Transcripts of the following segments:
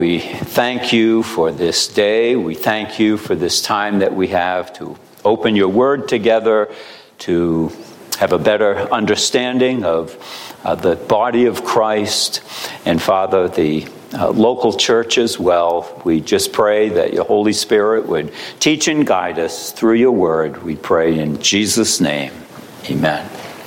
We thank you for this day. We thank you for this time that we have to open your word together, to have a better understanding of the body of Christ, and Father, the local church as well. We just pray that your Holy Spirit would teach and guide us through your word. We pray in Jesus' name. Amen.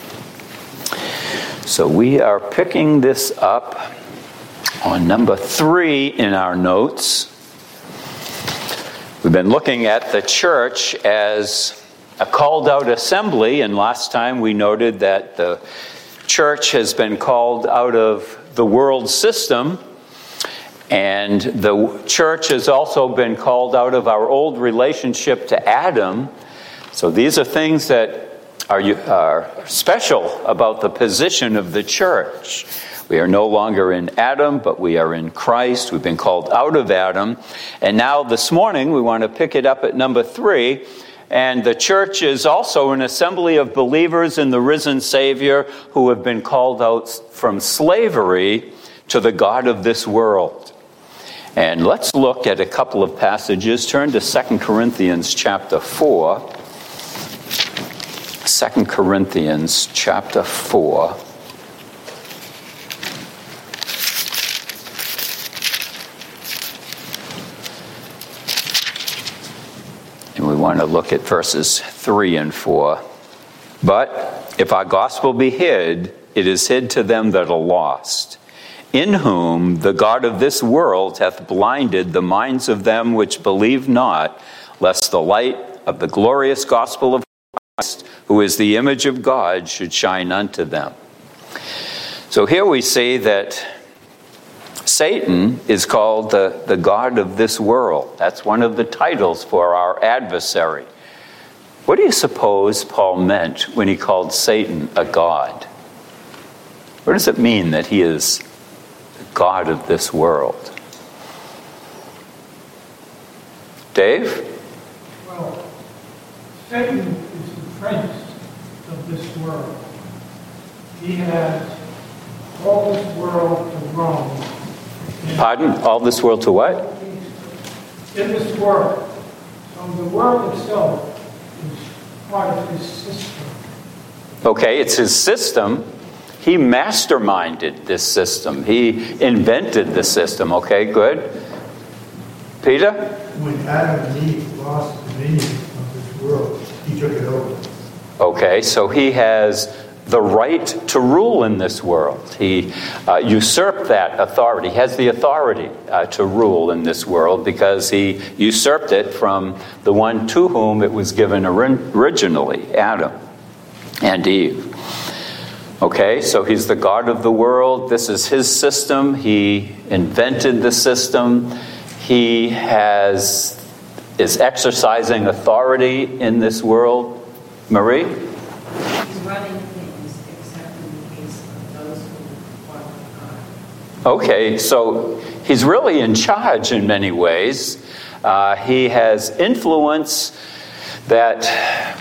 So we are picking this up on number 3 in our notes. We've been looking at the church as a called out assembly, and last time we noted that the church has been called out of the world system, and the church has also been called out of our old relationship to Adam. So these are things that are special about the position of the church. We are no longer in Adam, but we are in Christ. We've been called out of Adam. And now this morning, we want to pick it up at number 3. And the church is also an assembly of believers in the risen Savior who have been called out from slavery to the God of this world. And let's look at a couple of passages. Turn to 2 Corinthians chapter 4. 2 Corinthians chapter 4. And we want to look at verses 3 and 4. But if our gospel be hid, it is hid to them that are lost, in whom the God of this world hath blinded the minds of them which believe not, lest the light of the glorious gospel of Christ, who is the image of God, should shine unto them. So here we see that Satan is called the God of this world. That's one of the titles for our adversary. What do you suppose Paul meant when he called Satan a god? What does it mean that he is the God of this world? Dave? Well, Satan is the prince of this world. He has all this world to roam. Pardon? All this world to what? In this world. So the world itself is part of his system. Okay, it's his system. He masterminded this system. He invented the system. Okay, good. Peter? When Adam and Eve lost dominion of this world, he took it over. Okay, so he has the right to rule in this world. He usurped that authority. He has the authority to rule in this world because he usurped it from the one to whom it was given originally, Adam and Eve. Okay, so he's the God of the world. This is his system. He invented the system. He is exercising authority in this world. Marie? He's running things except in the case of those who are God. Okay, so he's really in charge in many ways. He has influence that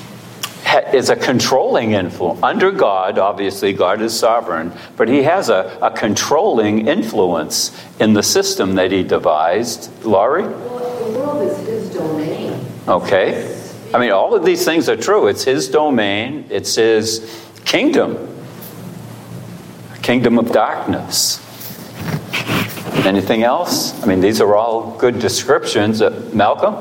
is a controlling influence. Under God, obviously, God is sovereign, but he has a controlling influence in the system that he devised. Laurie? Well, the world is his domain. Okay. I mean, all of these things are true. It's his domain. It's his kingdom. A kingdom of darkness. Anything else? I mean, these are all good descriptions. Malcolm?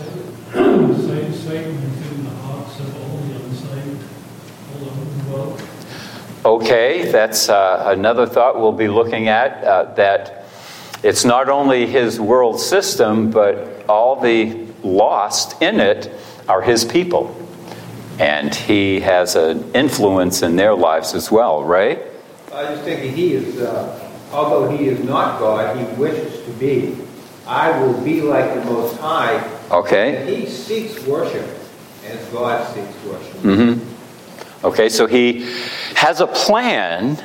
Satan is in the hearts of all the unsaved all over the world. Okay, that's another thought we'll be looking at, that it's not only his world system, but all the lost in it are his people. And he has an influence in their lives as well, right? I was thinking he is, although he is not God, he wishes to be. I will be like the Most High. Okay. And he seeks worship as God seeks worship. Mm-hmm. Okay, so he has a plan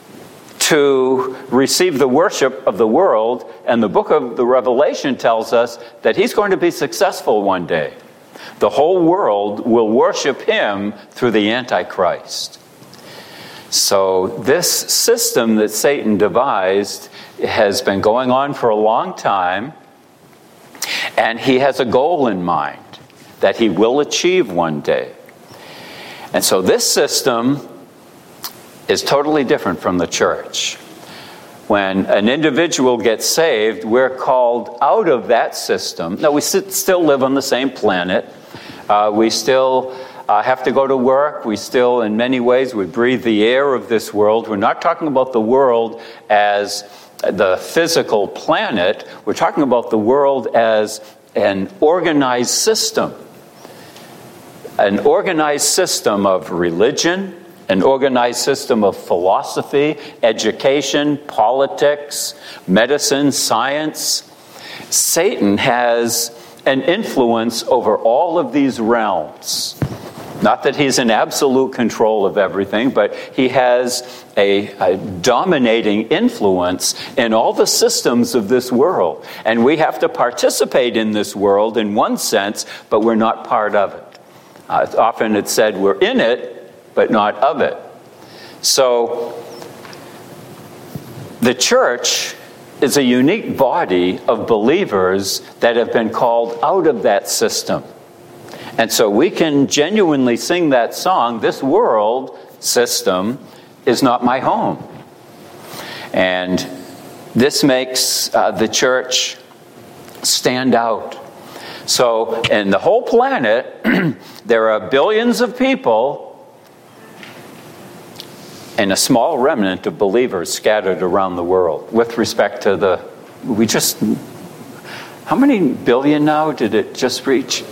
to receive the worship of the world, and the book of the Revelation tells us that he's going to be successful one day. The whole world will worship him through the Antichrist. So this system that Satan devised has been going on for a long time, and he has a goal in mind that he will achieve one day. And so this system is totally different from the church. When an individual gets saved, we're called out of that system. Now, we still live on the same planet. We still have to go to work. We still, in many ways, we breathe the air of this world. We're not talking about the world as the physical planet. We're talking about the world as an organized system. An organized system of religion, an organized system of philosophy, education, politics, medicine, science. Satan has an influence over all of these realms. Not that he's in absolute control of everything, but he has a dominating influence in all the systems of this world. And we have to participate in this world in one sense, but we're not part of it. Often it's said we're in it, but not of it. So the church is a unique body of believers that have been called out of that system. And so we can genuinely sing that song, "This world system is not my home." And this makes the church stand out. So in the whole planet, there are billions of people and a small remnant of believers scattered around the world. With respect to how many billion now did it just reach?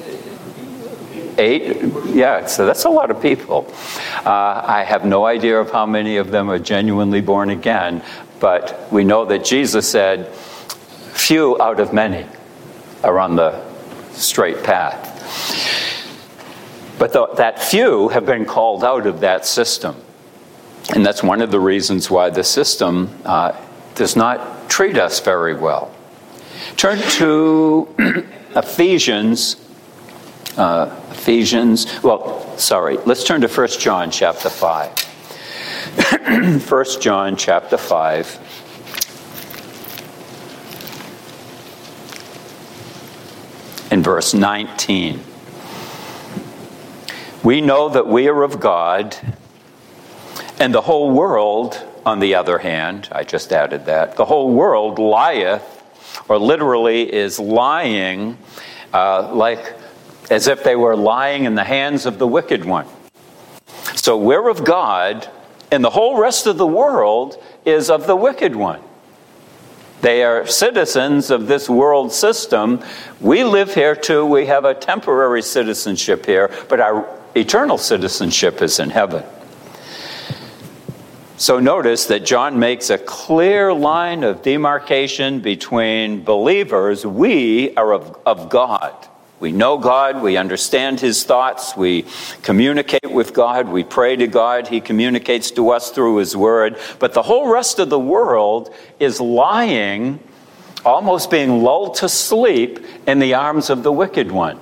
8? Yeah, so that's a lot of people. I have no idea of how many of them are genuinely born again, but we know that Jesus said, few out of many are on the straight path. But that few have been called out of that system. And that's one of the reasons why the system does not treat us very well. Turn to Ephesians. Let's turn to 1 John chapter 5. 1 John chapter 5. In verse 19. We know that we are of God, and the whole world, on the other hand, I just added that, the whole world lieth, or literally is lying, like as if they were lying in the hands of the wicked one. So we're of God, and the whole rest of the world is of the wicked one. They are citizens of this world system. We live here too. We have a temporary citizenship here, but our eternal citizenship is in heaven. So notice that John makes a clear line of demarcation between believers. We are of God. We know God, we understand His thoughts, we communicate with God, we pray to God, He communicates to us through His Word. But the whole rest of the world is lying, almost being lulled to sleep in the arms of the wicked one.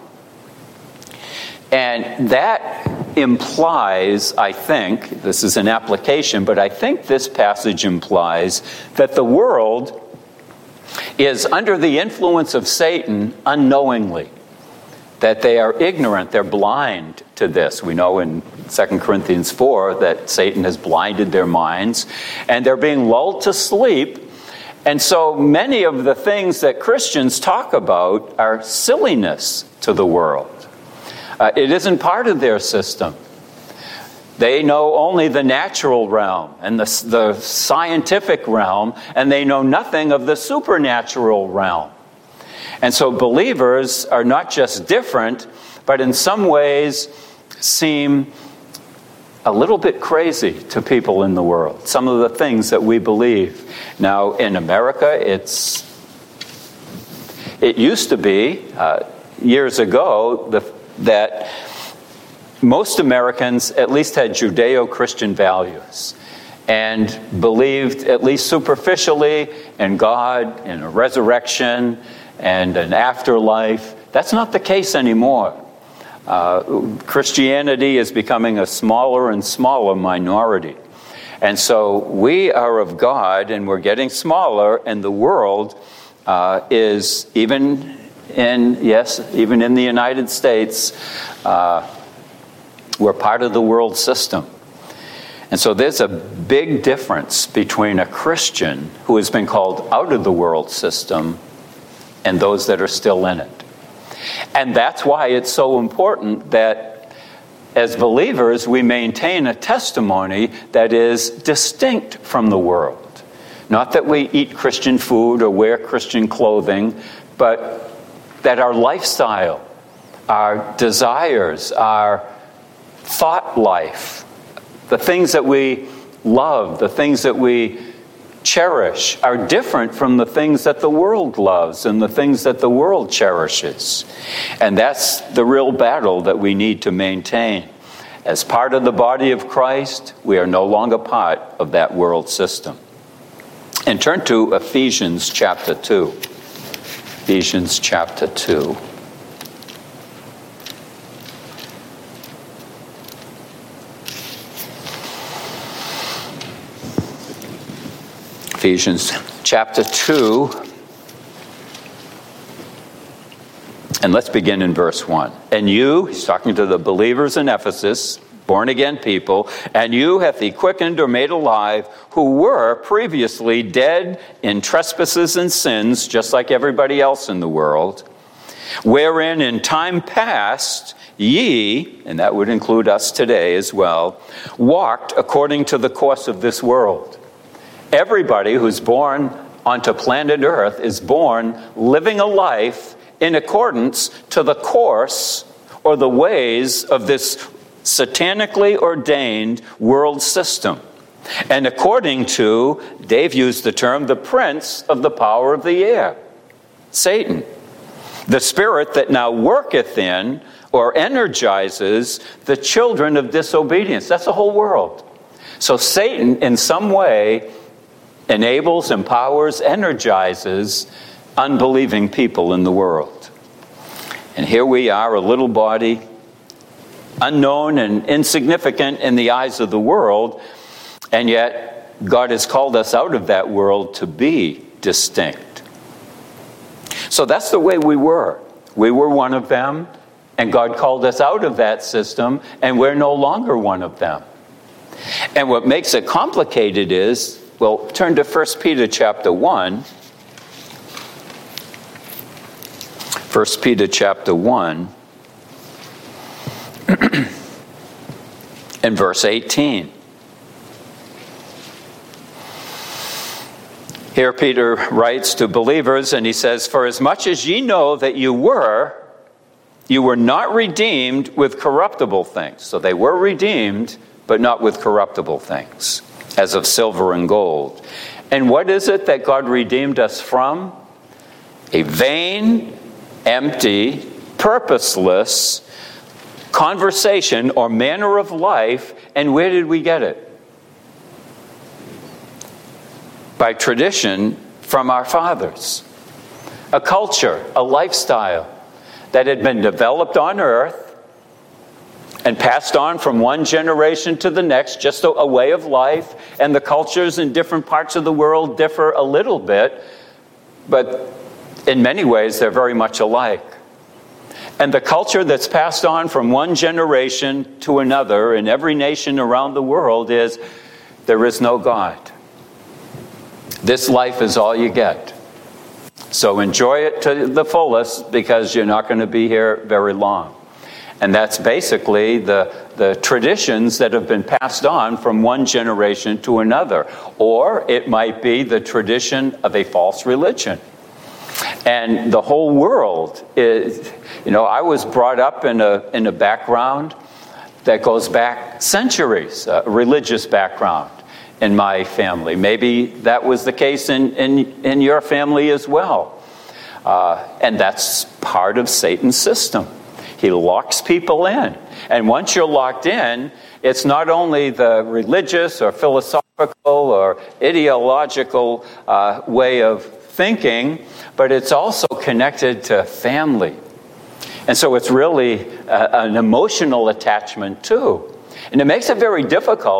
And that implies, I think, this is an application, but I think this passage implies that the world is under the influence of Satan unknowingly. That they are ignorant, they're blind to this. We know in 2 Corinthians 4 that Satan has blinded their minds, and they're being lulled to sleep. And so many of the things that Christians talk about are silliness to the world. It isn't part of their system. They know only the natural realm and the scientific realm, and they know nothing of the supernatural realm. And so believers are not just different, but in some ways seem a little bit crazy to people in the world. Some of the things that we believe. Now, in America, it used to be, years ago, that most Americans at least had Judeo-Christian values and believed, at least superficially, in God, in a resurrection, and an afterlife. That's not the case anymore. Christianity is becoming a smaller and smaller minority. And so we are of God, and we're getting smaller, and the world is, even in the United States, we're part of the world system. And so there's a big difference between a Christian who has been called out of the world system and those that are still in it. And that's why it's so important that as believers we maintain a testimony that is distinct from the world. Not that we eat Christian food or wear Christian clothing, but that our lifestyle, our desires, our thought life, the things that we love, the things that we cherish are different from the things that the world loves and the things that the world cherishes. And that's the real battle that we need to maintain. As part of the body of Christ, we are no longer part of that world system. And turn to Ephesians chapter 2. Ephesians chapter 2. Ephesians chapter 2, and let's begin in verse 1. And you, he's talking to the believers in Ephesus, born-again people, and you hath he quickened or made alive, who were previously dead in trespasses and sins, just like everybody else in the world, wherein in time past ye, and that would include us today as well, walked according to the course of this world. Everybody who's born onto planet Earth is born living a life in accordance to the course or the ways of this satanically ordained world system. And according to, Dave used the term, the prince of the power of the air, Satan, the spirit that now worketh in or energizes the children of disobedience. That's the whole world. So Satan, in some way, enables, empowers, energizes unbelieving people in the world. And here we are, a little body, unknown and insignificant in the eyes of the world, and yet God has called us out of that world to be distinct. So that's the way we were. We were one of them, and God called us out of that system, and we're no longer one of them. And what makes it complicated is, well, turn to 1 Peter chapter 1. 1 Peter chapter 1 and verse 18. Here Peter writes to believers, and he says, "For as much as ye know that you were not redeemed with corruptible things." So they were redeemed, but not with corruptible things, as of silver and gold. And what is it that God redeemed us from? A vain, empty, purposeless conversation or manner of life. And where did we get it? By tradition from our fathers. A culture, a lifestyle that had been developed on earth and passed on from one generation to the next, just a way of life. And the cultures in different parts of the world differ a little bit, but in many ways they're very much alike. And the culture that's passed on from one generation to another in every nation around the world is, there is no God. This life is all you get. So enjoy it to the fullest, because you're not going to be here very long. And that's basically the traditions that have been passed on from one generation to another. Or it might be the tradition of a false religion. And the whole world is, I was brought up in a background that goes back centuries, a religious background in my family. Maybe that was the case in your family as well. And that's part of Satan's system. He locks people in. And once you're locked in, it's not only the religious or philosophical or ideological way of thinking, but it's also connected to family. And so it's really an emotional attachment too. And it makes it very difficult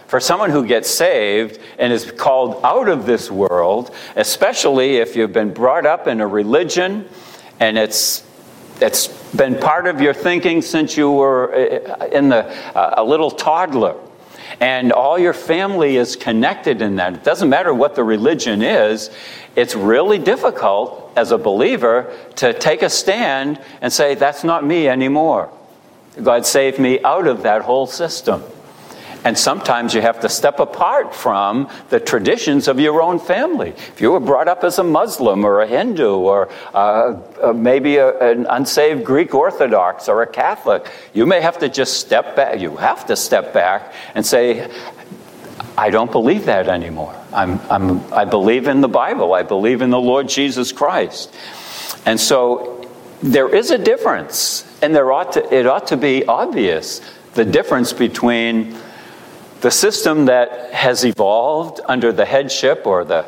For someone who gets saved and is called out of this world, especially if you've been brought up in a religion and it's been part of your thinking since you were a little toddler, and all your family is connected in that. It doesn't matter what the religion is. It's really difficult as a believer to take a stand and say, that's not me anymore. God saved me out of that whole system. And sometimes you have to step apart from the traditions of your own family. If you were brought up as a Muslim or a Hindu or maybe an unsaved Greek Orthodox or a Catholic, you may have to just step back. You have to step back and say, I don't believe that anymore. I believe in the Bible. I believe in the Lord Jesus Christ. And so there is a difference, and it ought to be obvious, the difference between the system that has evolved under the headship or the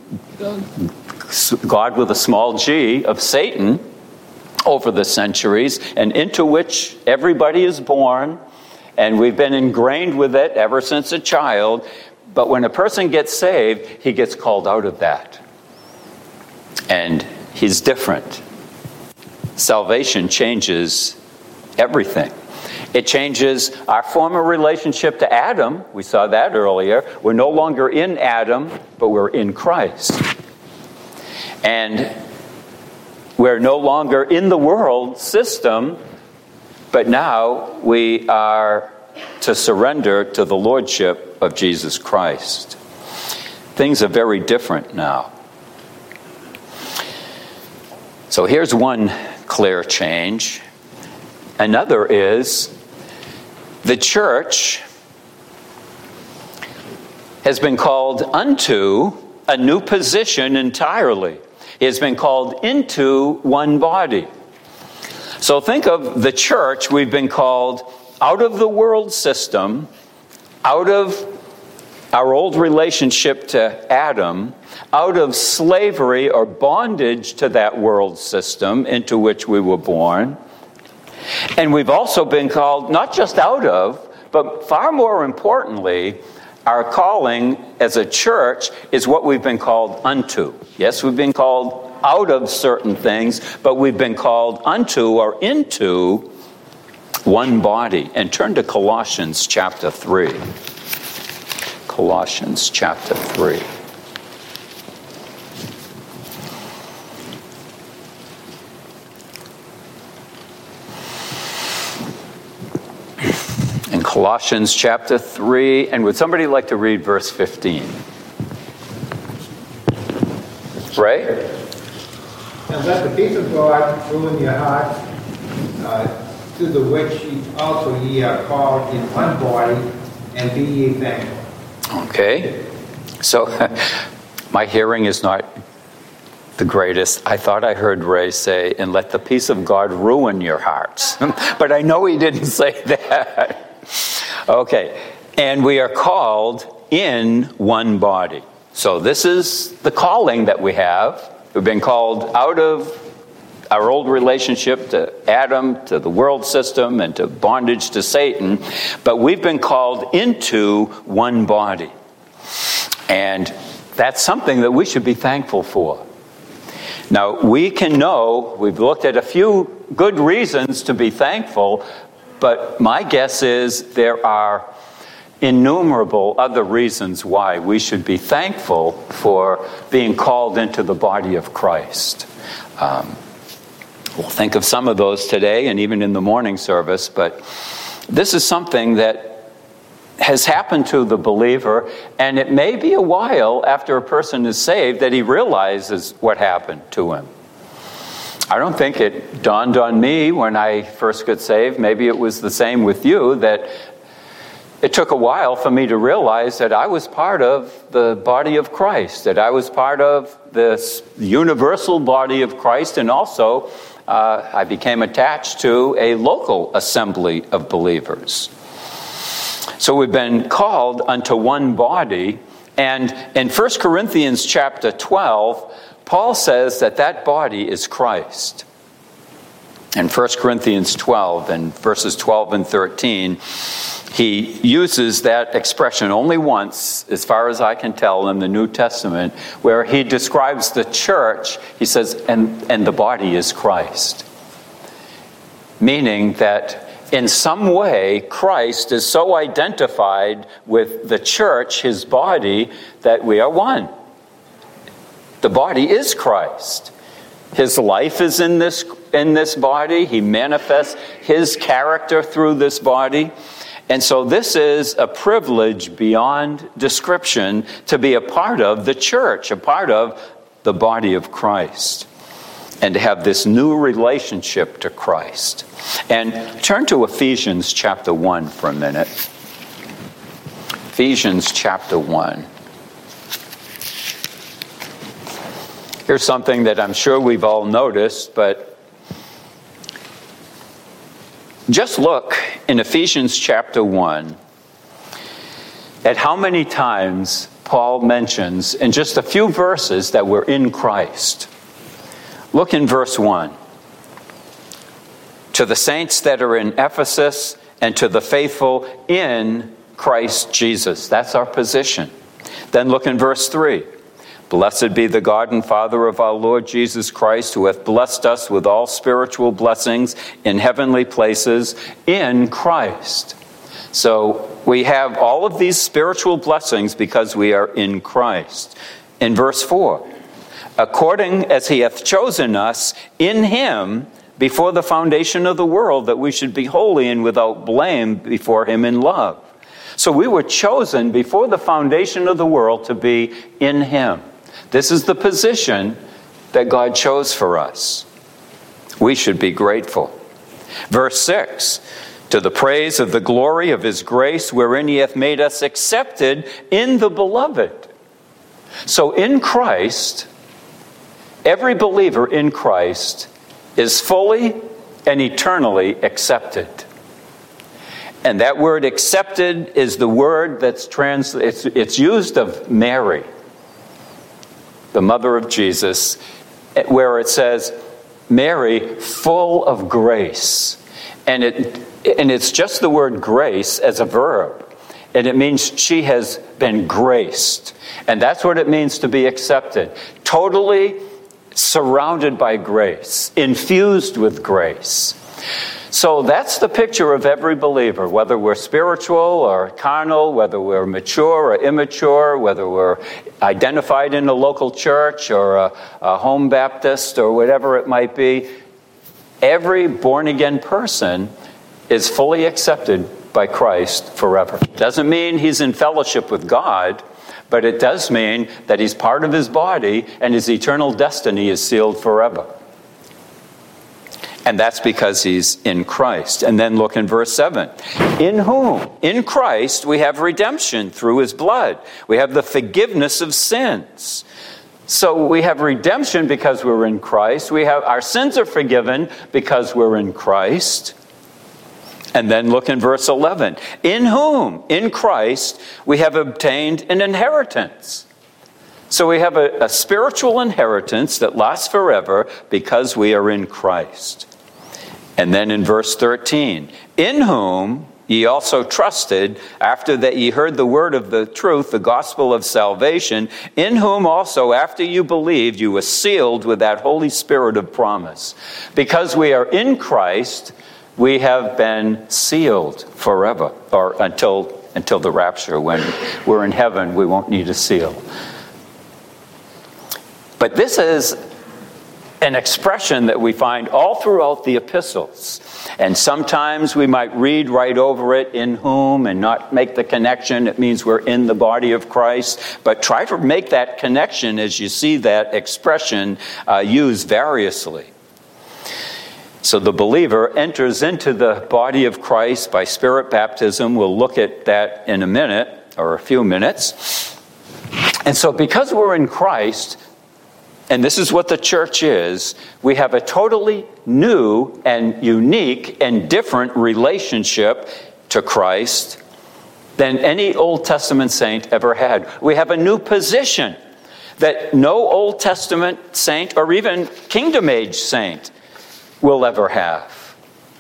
God with a small g of Satan over the centuries, and into which everybody is born, and we've been ingrained with it ever since a child. But when a person gets saved, he gets called out of that. And he's different. Salvation changes everything. It changes our former relationship to Adam. We saw that earlier. We're no longer in Adam, but we're in Christ. And we're no longer in the world system, but now we are to surrender to the lordship of Jesus Christ. Things are very different now. So here's one clear change. Another is the church has been called unto a new position entirely. It has been called into one body. So think of the church. We've been called out of the world system, out of our old relationship to Adam, out of slavery or bondage to that world system into which we were born. And we've also been called not just out of, but far more importantly, our calling as a church is what we've been called unto. Yes, we've been called out of certain things, but we've been called unto or into one body. And turn to Colossians chapter 3. Colossians chapter 3. In Colossians chapter 3, and would somebody like to read verse 15? Ray? And let the peace of God rule in your hearts, to the which also ye are called in one body, and be ye thankful. Okay. So, my hearing is not the greatest. I thought I heard Ray say, and let the peace of God ruin your hearts. But I know he didn't say that. Okay. And we are called in one body. So this is the calling that we have. We've been called out of our old relationship to Adam, to the world system, and to bondage to Satan. But we've been called into one body. And that's something that we should be thankful for. Now, we can know, we've looked at a few good reasons to be thankful, but my guess is there are innumerable other reasons why we should be thankful for being called into the body of Christ. We'll think of some of those today and even in the morning service, but this is something that has happened to the believer, and it may be a while after a person is saved that he realizes what happened to him. I don't think it dawned on me when I first got saved. Maybe it was the same with you, that it took a while for me to realize that I was part of the body of Christ, that I was part of this universal body of Christ, and also I became attached to a local assembly of believers. So we've been called unto one body, and in 1 Corinthians chapter 12, Paul says that that body is Christ. In 1 Corinthians 12 and verses 12 and 13, he uses that expression only once, as far as I can tell, in the New Testament, where he describes the church. He says, and the body is Christ. Meaning that in some way, Christ is so identified with the church, his body, that we are one. The body is Christ. His life is in this body. He manifests his character through this body. And so this is a privilege beyond description to be a part of the church, a part of the body of Christ, and to have this new relationship to Christ. And turn to Ephesians chapter 1 for a minute. Ephesians chapter 1. Here's something that I'm sure we've all noticed, but just look in Ephesians chapter 1 at how many times Paul mentions in just a few verses that we're in Christ. Look in verse 1. To the saints that are in Ephesus and to the faithful in Christ Jesus. That's our position. Then look in verse 3. Blessed be the God and Father of our Lord Jesus Christ, who hath blessed us with all spiritual blessings in heavenly places in Christ. So we have all of these spiritual blessings because we are in Christ. In verse 4, according as he hath chosen us in him before the foundation of the world, that we should be holy and without blame before him in love. So we were chosen before the foundation of the world to be in him. This is the position that God chose for us. We should be grateful. Verse 6, to the praise of the glory of his grace, wherein he hath made us accepted in the beloved. So in Christ, every believer in Christ is fully and eternally accepted. And that word accepted is the word that's it's used of Mary, the mother of Jesus, where it says, Mary, full of grace. And it's just the word grace as a verb. And it means she has been graced. And that's what it means to be accepted. Totally surrounded by grace, infused with grace. So that's the picture of every believer, whether we're spiritual or carnal, whether we're mature or immature, whether we're identified in a local church or a home Baptist or whatever it might be. Every born-again person is fully accepted by Christ forever. Doesn't mean he's in fellowship with God, but it does mean that he's part of his body and his eternal destiny is sealed forever. And that's because he's in Christ. And then look in verse 7. In whom? In Christ we have redemption through his blood. We have the forgiveness of sins. So we have redemption because we're in Christ. Our sins are forgiven because we're in Christ. And then look in verse 11. In whom? In Christ we have obtained an inheritance. So we have a spiritual inheritance that lasts forever because we are in Christ. And then in verse 13, in whom ye also trusted, after that ye heard the word of the truth, the gospel of salvation, in whom also after you believed you were sealed with that Holy Spirit of promise. Because we are in Christ, we have been sealed forever, or until the rapture. When we're in heaven, we won't need a seal. But this is an expression that we find all throughout the epistles. And sometimes we might read right over it, in whom, and not make the connection. It means we're in the body of Christ. But try to make that connection as you see that expression used variously. So the believer enters into the body of Christ by Spirit baptism. We'll look at that in a minute, or a few minutes. And so because we're in Christ, and this is what the church is, we have a totally new and unique and different relationship to Christ than any Old Testament saint ever had. We have a new position that no Old Testament saint or even Kingdom Age saint will ever have.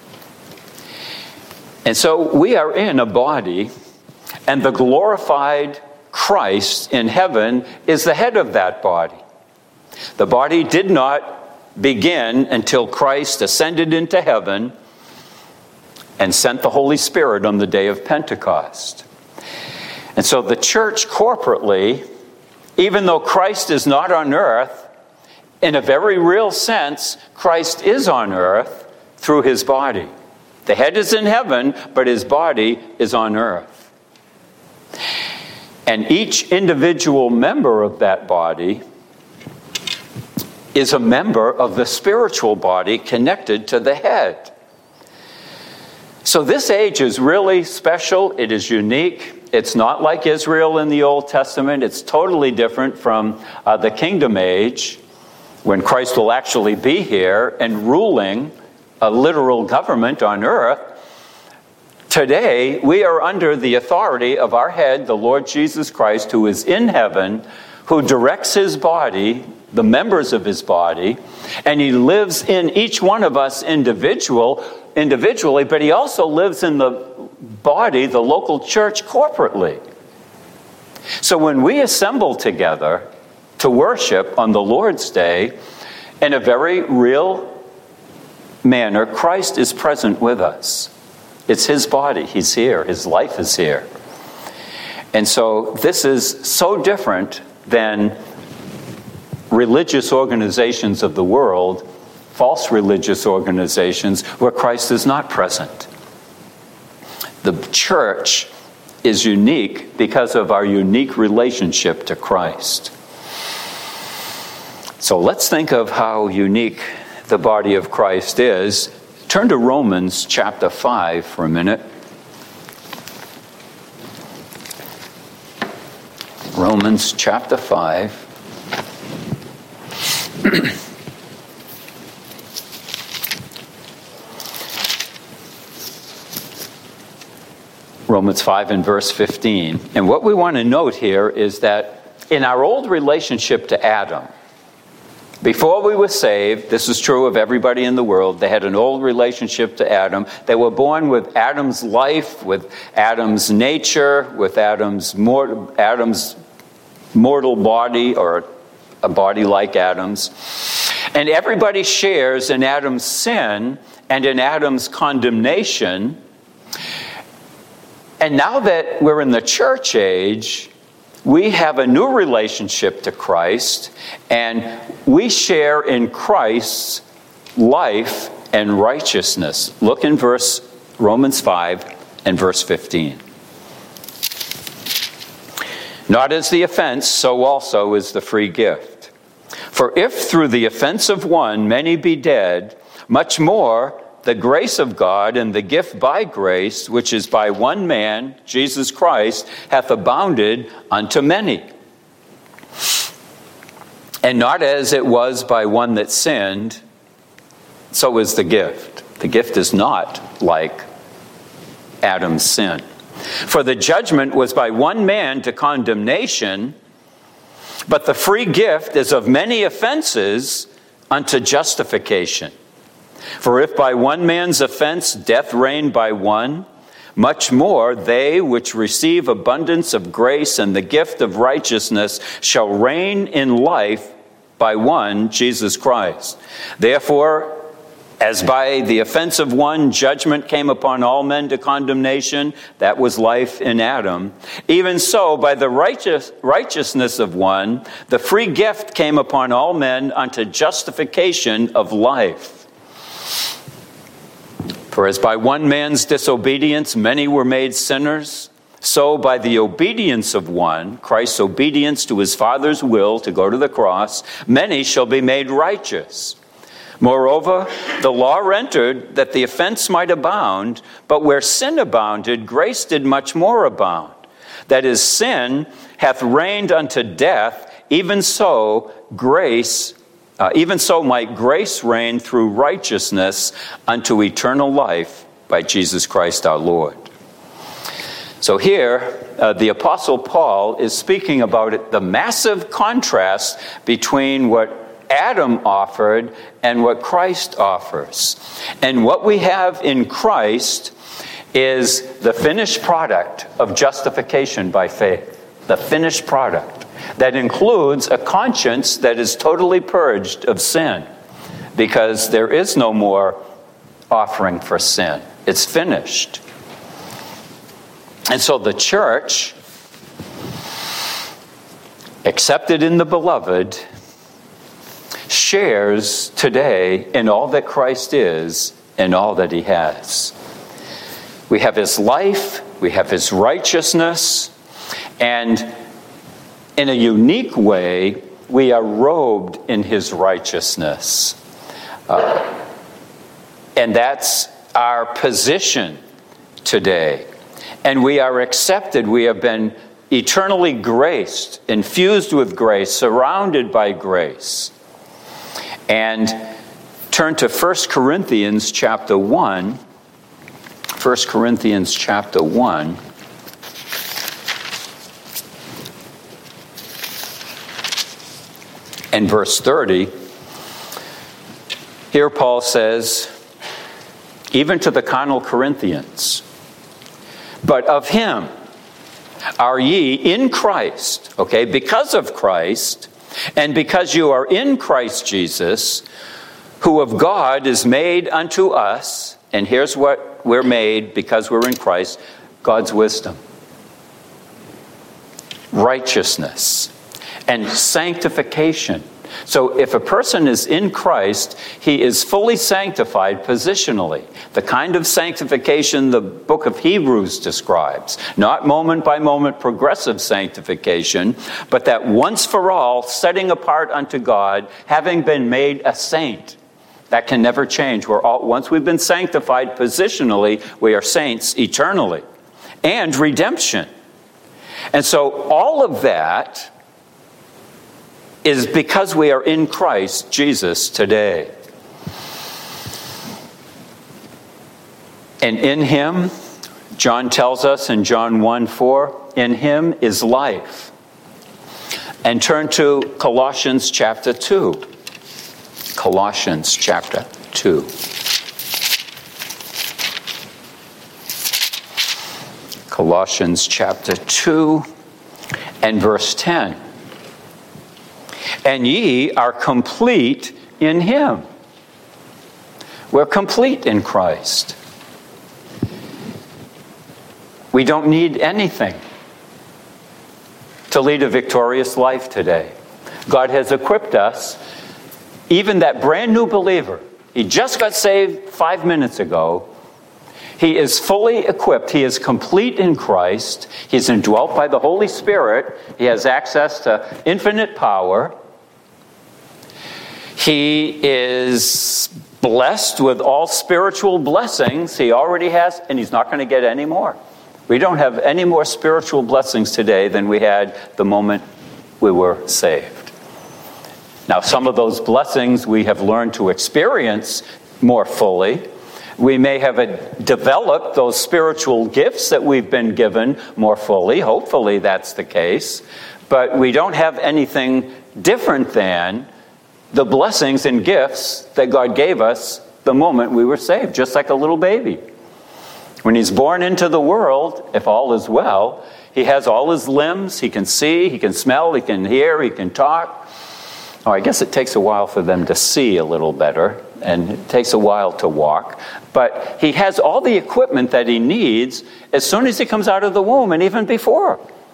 And so we are in a body, and the glorified Christ in heaven is the head of that body. The body did not begin until Christ ascended into heaven and sent the Holy Spirit on the day of Pentecost. And so the church corporately, even though Christ is not on earth, in a very real sense, Christ is on earth through his body. The head is in heaven, but his body is on earth. And each individual member of that body is a member of the spiritual body connected to the head. So this age is really special. It is unique. It's not like Israel in the Old Testament. It's totally different from the kingdom age, when Christ will actually be here and ruling a literal government on earth. Today, we are under the authority of our head, the Lord Jesus Christ, who is in heaven, who directs his body, the members of his body, and he lives in each one of us individually, but he also lives in the body, the local church, corporately. So when we assemble together to worship on the Lord's Day, in a very real manner, Christ is present with us. It's his body. He's here. His life is here. And so this is so different than religious organizations of the world, false religious organizations, where Christ is not present. The church is unique because of our unique relationship to Christ. So let's think of how unique the body of Christ is. Turn to Romans chapter 5 for a minute. Romans chapter 5. Romans 5 and verse 15. And what we want to note here is that in our old relationship to Adam, before we were saved, this is true of everybody in the world, they had an old relationship to Adam. They were born with Adam's life, with Adam's nature, with Adam's mortal body, or a body like Adam's. And everybody shares in Adam's sin and in Adam's condemnation. And now that we're in the church age, we have a new relationship to Christ, and we share in Christ's life and righteousness. Look in Romans 5 and verse 15. Not as the offense, so also is the free gift. For if through the offense of one many be dead, much more the grace of God and the gift by grace, which is by one man, Jesus Christ, hath abounded unto many. And not as it was by one that sinned, so is the gift. The gift is not like Adam's sin. For the judgment was by one man to condemnation, but the free gift is of many offenses unto justification. For if by one man's offense death reigned by one, much more they which receive abundance of grace and the gift of righteousness shall reign in life by one, Jesus Christ. Therefore, as by the offense of one judgment came upon all men to condemnation, that was life in Adam, even so by the righteousness of one, the free gift came upon all men unto justification of life. For as by one man's disobedience many were made sinners, so by the obedience of one, Christ's obedience to his Father's will to go to the cross, many shall be made righteous. Moreover, the law entered that the offense might abound, but where sin abounded, grace did much more abound. That is, sin hath reigned unto death, even so might grace reign through righteousness unto eternal life by Jesus Christ our Lord. So here, the Apostle Paul is speaking about the massive contrast between what Adam offered and what Christ offers. And what we have in Christ is the finished product of justification by faith. The finished product. That includes a conscience that is totally purged of sin. Because there is no more offering for sin. It's finished. And so the church, accepted in the beloved, shares today in all that Christ is and all that he has. We have his life, we have his righteousness, and in a unique way, we are robed in his righteousness. And that's our position today. And we are accepted. We have been eternally graced, infused with grace, surrounded by grace. And turn to 1 Corinthians chapter 1. 1 Corinthians chapter 1. And verse 30. Here Paul says, even to the carnal Corinthians, but of him are ye in Christ, okay, because of Christ, and because you are in Christ Jesus, who of God is made unto us, and here's what we're made because we're in Christ, God's wisdom, righteousness, and sanctification. So if a person is in Christ, he is fully sanctified positionally. The kind of sanctification the book of Hebrews describes. Not moment by moment progressive sanctification, but that once for all setting apart unto God, having been made a saint. That can never change. Once we've been sanctified positionally, we are saints eternally. And redemption. And so all of that is because we are in Christ Jesus today. And in him, John tells us in John 1:4, in him is life. And turn to Colossians chapter 2. Colossians chapter 2. Colossians chapter 2 and verse 10. And ye are complete in him. We're complete in Christ. We don't need anything to lead a victorious life today. God has equipped us, even that brand new believer. He just got saved 5 minutes ago. He is fully equipped. He is complete in Christ. He's indwelt by the Holy Spirit. He has access to infinite power. He is blessed with all spiritual blessings. He already has, and he's not going to get any more. We don't have any more spiritual blessings today than we had the moment we were saved. Now, some of those blessings we have learned to experience more fully. We may have developed those spiritual gifts that we've been given more fully. Hopefully that's the case. But we don't have anything different than the blessings and gifts that God gave us the moment we were saved, just like a little baby. When he's born into the world, if all is well, he has all his limbs. He can see, he can smell, he can hear, he can talk. Oh, I guess it takes a while for them to see a little better, and it takes a while to walk. But he has all the equipment that he needs as soon as he comes out of the womb, and even before.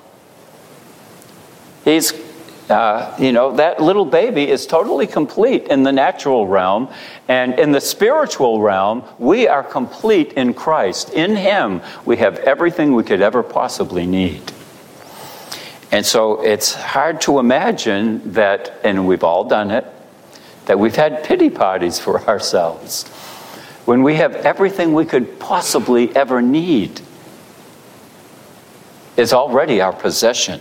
He's that little baby is totally complete in the natural realm. And in the spiritual realm, we are complete in Christ. In him, we have everything we could ever possibly need. And so it's hard to imagine that, and we've all done it, that we've had pity parties for ourselves when we have everything we could possibly ever need is already our possession.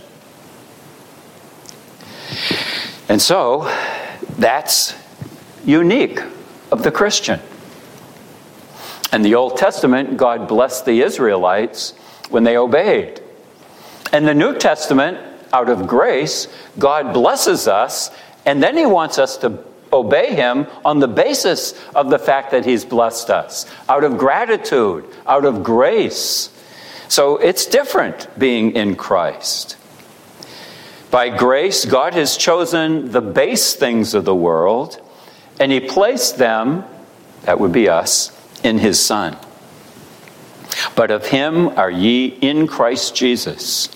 And so, that's unique of the Christian. In the Old Testament, God blessed the Israelites when they obeyed. In the New Testament, out of grace, God blesses us, and then he wants us to obey him on the basis of the fact that he's blessed us, out of gratitude, out of grace. So it's different being in Christ. By grace, God has chosen the base things of the world, and he placed them, that would be us, in his Son. But of him are ye in Christ Jesus.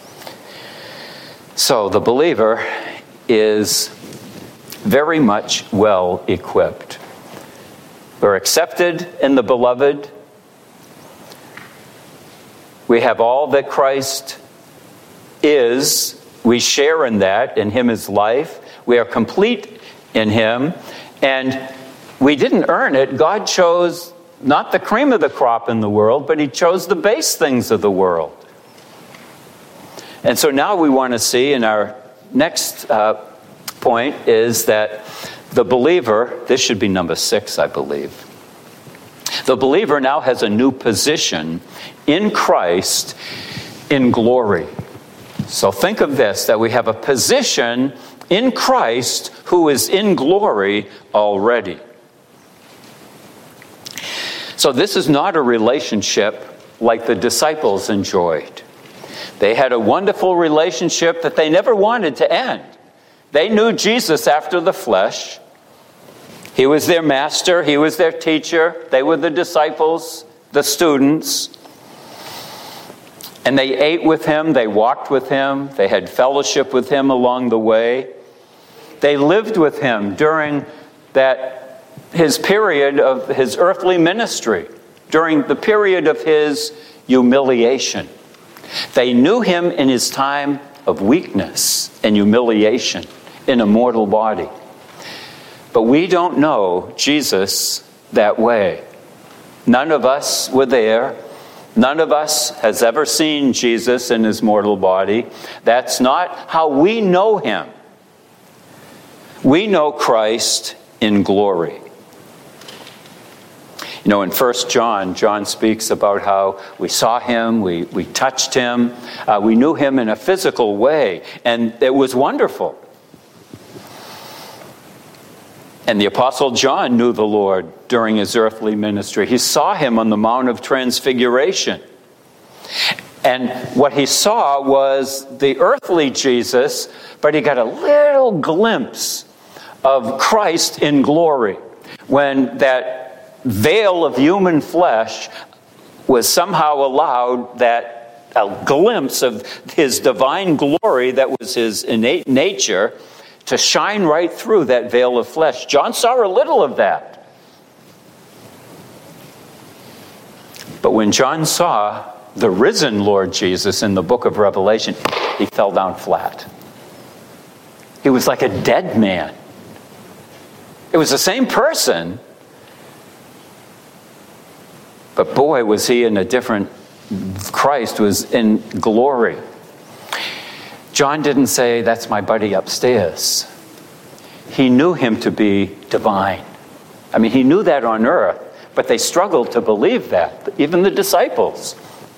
So the believer is very much well equipped. We're accepted in the beloved. We have all that Christ is. We share in that, in him is life. We are complete in him. And we didn't earn it. God chose not the cream of the crop in the world, but he chose the base things of the world. And so now we want to see in our next point is that the believer, this should be number 6, I believe. The believer now has a new position in Christ in glory. So think of this, that we have a position in Christ who is in glory already. So this is not a relationship like the disciples enjoyed. They had a wonderful relationship that they never wanted to end. They knew Jesus after the flesh. He was their master. He was their teacher. They were the disciples, the students. And they ate with him. They walked with him. They had fellowship with him along the way. They lived with him during his period of his earthly ministry, during the period of his humiliation. They knew him in his time of weakness and humiliation in a mortal body. But we don't know Jesus that way. None of us were there. None of us has ever seen Jesus in his mortal body. That's not how we know him. We know Christ in glory. You know, in 1 John, John speaks about how we saw him, we touched him, we knew him in a physical way, and it was wonderful. And the Apostle John knew the Lord during his earthly ministry. He saw him on the Mount of Transfiguration. And what he saw was the earthly Jesus, but he got a little glimpse of Christ in glory when that veil of human flesh was somehow allowed that a glimpse of his divine glory that was his innate nature to shine right through that veil of flesh. John saw a little of that. But when John saw the risen Lord Jesus in the book of Revelation, he fell down flat. He was like a dead man. It was the same person, but boy, was he in a different, Christ was in glory. John didn't say, that's my buddy upstairs. He knew him to be divine. I mean, he knew that on earth, but they struggled to believe that, even the disciples.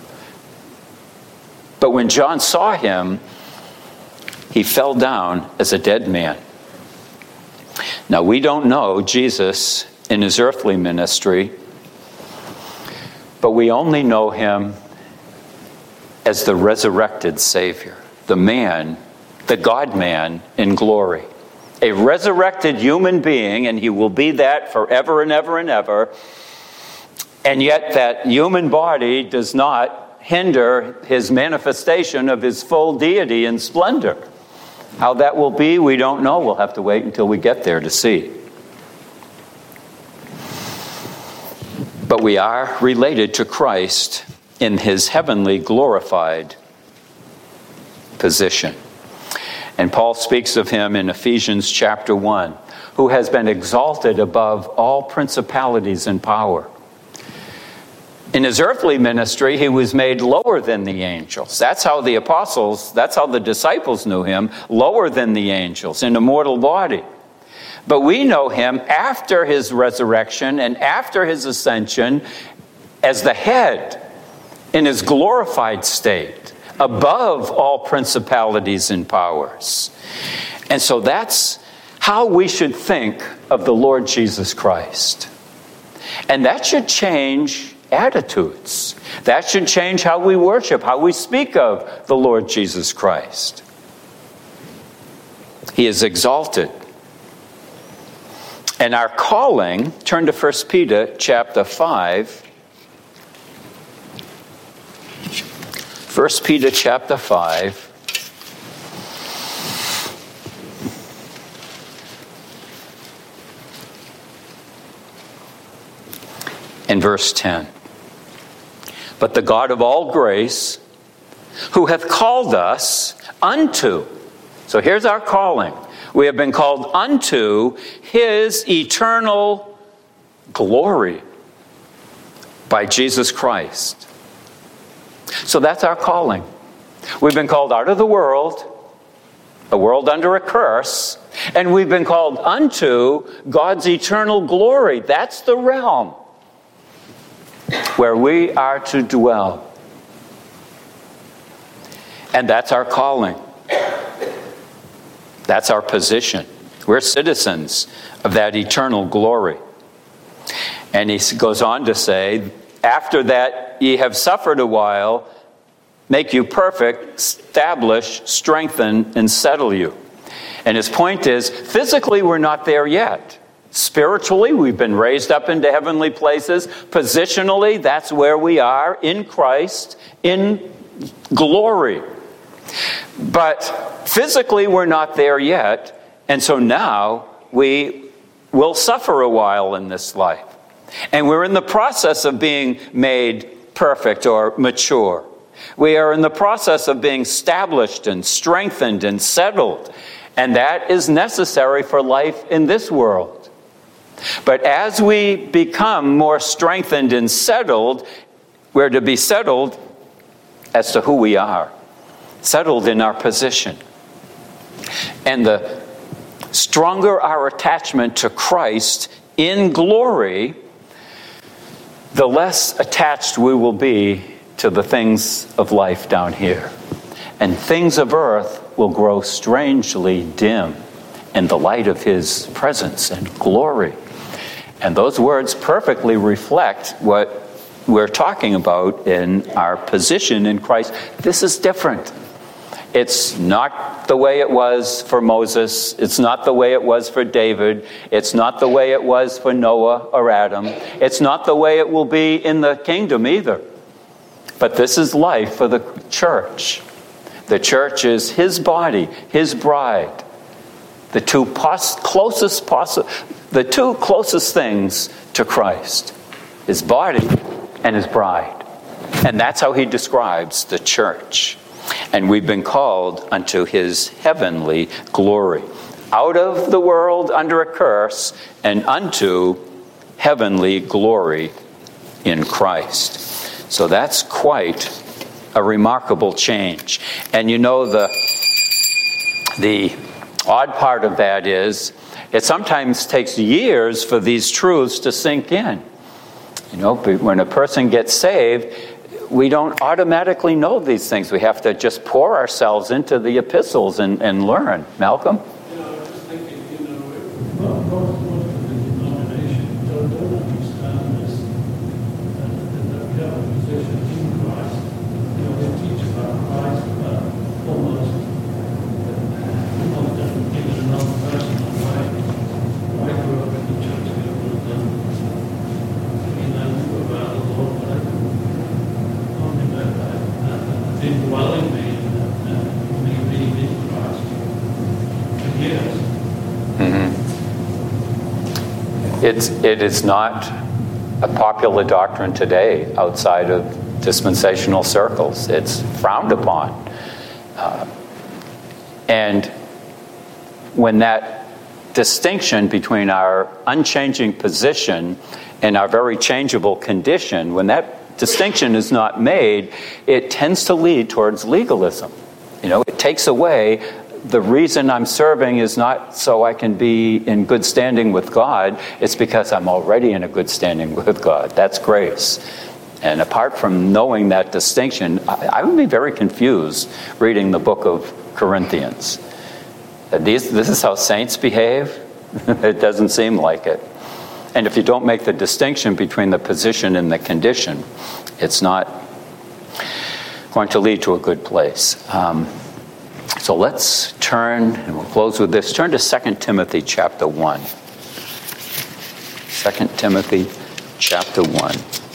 But when John saw him, he fell down as a dead man. Now, we don't know Jesus in his earthly ministry, but we only know him as the resurrected Savior, the man, the God-man in glory. A resurrected human being, and he will be that forever and ever and ever. And yet that human body does not hinder his manifestation of his full deity and splendor. How that will be, we don't know. We'll have to wait until we get there to see. But we are related to Christ in his heavenly glorified position. And Paul speaks of him in Ephesians chapter 1, who has been exalted above all principalities and power. In his earthly ministry, he was made lower than the angels. That's how the apostles, that's how the disciples knew him, lower than the angels in a mortal body. But we know him after his resurrection and after his ascension as the head in his glorified state, above all principalities and powers. And so that's how we should think of the Lord Jesus Christ. And that should change attitudes. That should change how we worship, how we speak of the Lord Jesus Christ. He is exalted. And our calling, turn to 1 Peter chapter 5. 1 Peter chapter 5. In verse 10. But the God of all grace, who hath called us unto. So here's our calling. We have been called unto his eternal glory by Jesus Christ. So that's our calling. We've been called out of the world, a world under a curse, and we've been called unto God's eternal glory. That's the realm where we are to dwell. And that's our calling. That's our position. We're citizens of that eternal glory. And he goes on to say, after that ye have suffered a while, make you perfect, establish, strengthen, and settle you. And his point is, physically we're not there yet. Spiritually, we've been raised up into heavenly places. Positionally, that's where we are, in Christ, in glory. But physically, we're not there yet. And so now we will suffer a while in this life. And we're in the process of being made perfect or mature. We are in the process of being established and strengthened and settled. And that is necessary for life in this world. But as we become more strengthened and settled, we're to be settled as to who we are, settled in our position. And the stronger our attachment to Christ in glory, the less attached we will be to the things of life down here. And things of earth will grow strangely dim in the light of his presence and glory. And those words perfectly reflect what we're talking about in our position in Christ. This is different. It's not the way it was for Moses. It's not the way it was for David. It's not the way it was for Noah or Adam. It's not the way it will be in the kingdom either. But this is life for the church. The church is his body, his bride. The two closest things to Christ, his body and his bride. And that's how he describes the church. And we've been called unto his heavenly glory. Out of the world under a curse and unto heavenly glory in Christ. So that's quite a remarkable change. And you know, the odd part of that is it sometimes takes years for these truths to sink in. You know, when a person gets saved, we don't automatically know these things. We have to just pour ourselves into the epistles and learn. Malcolm? You know, I was just thinking, most of the denominations don't understand this, that we have a position in Christ. They teach about Christ, almost in a non-personal way. I grew up in the church, I knew about the Lord, but I only that didn't dwell in me, and me being in Christ for years. It is not a popular doctrine today outside of dispensational circles. It's frowned upon. And when that distinction between our unchanging position and our very changeable condition, when that distinction is not made, it tends to lead towards legalism. You know, it takes away the reason I'm serving is not so I can be in good standing with God. It's because I'm already in a good standing with God. That's grace. And apart from knowing that distinction, I would be very confused reading the book of Corinthians. This is how saints behave? It doesn't seem like it. And if you don't make the distinction between the position and the condition, it's not going to lead to a good place. So let's turn, and we'll close with this. Turn to 2 Timothy chapter 1. 2 Timothy chapter 1.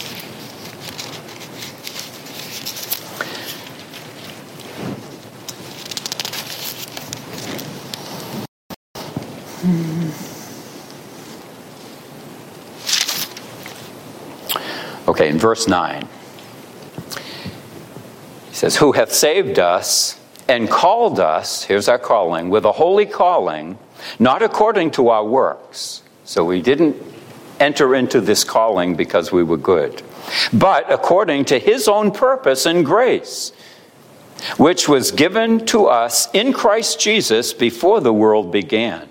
Okay, in verse 9, he says, who hath saved us and called us, here's our calling, with a holy calling, not according to our works. So we didn't enter into this calling because we were good, but according to his own purpose and grace, which was given to us in Christ Jesus before the world began.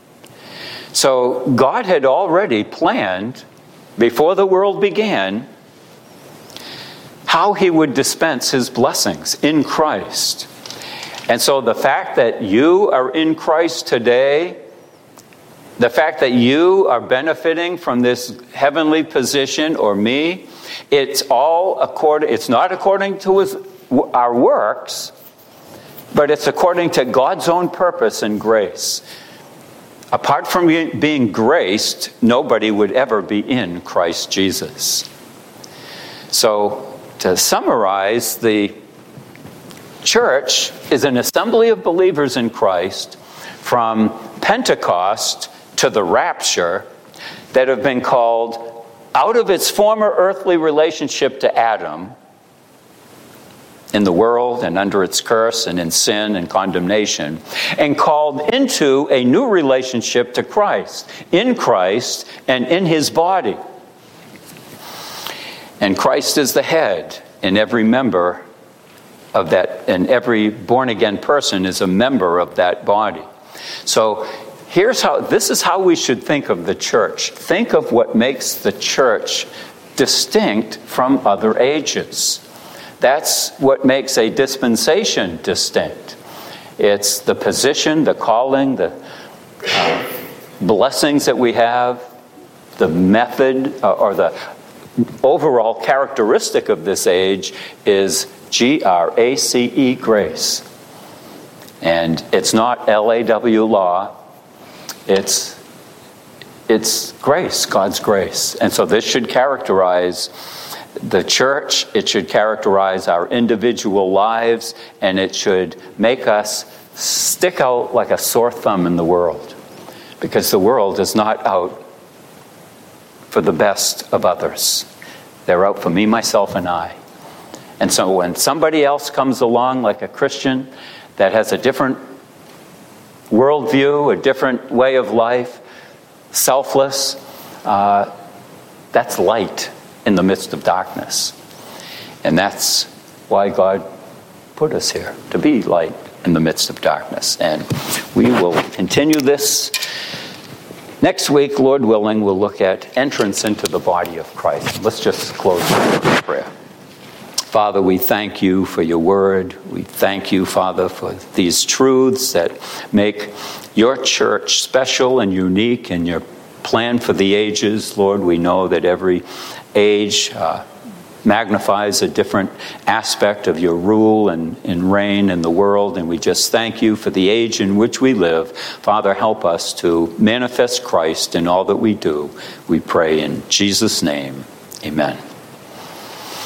So God had already planned, before the world began, how he would dispense his blessings in Christ. And so the fact that you are in Christ today, the fact that you are benefiting from this heavenly position, or me, it's not according to our works, but it's according to God's own purpose and grace. Apart from being graced, nobody would ever be in Christ Jesus. So, to summarize, the church is an assembly of believers in Christ from Pentecost to the rapture that have been called out of its former earthly relationship to Adam in the world and under its curse and in sin and condemnation, and called into a new relationship to Christ, in Christ and in his body. And Christ is the head, and every member of that, and every born-again person is a member of that body. So this is how we should think of the church. Think of what makes the church distinct from other ages. That's what makes a dispensation distinct. It's the position, the calling, the blessings that we have, the method, or the overall characteristic of this age is G-R-A-C-E, grace. And it's not L-A-W, law. It's grace, God's grace. And so this should characterize the church, it should characterize our individual lives, and it should make us stick out like a sore thumb in the world. Because the world is not out for the best of others. They're out for me, myself, and I. And so when somebody else comes along, like a Christian, that has a different worldview, a different way of life, selfless, that's light in the midst of darkness. And that's why God put us here, to be light in the midst of darkness. And we will continue this. Next week, Lord willing, we'll look at entrance into the body of Christ. Let's just close with prayer. Father, we thank you for your word. We thank you, Father, for these truths that make your church special and unique in your plan for the ages. Lord, we know that every age magnifies a different aspect of your rule and reign in the world, and we just thank you for the age in which we live. Father, help us to manifest Christ in all that we do. We pray in Jesus' name. Amen.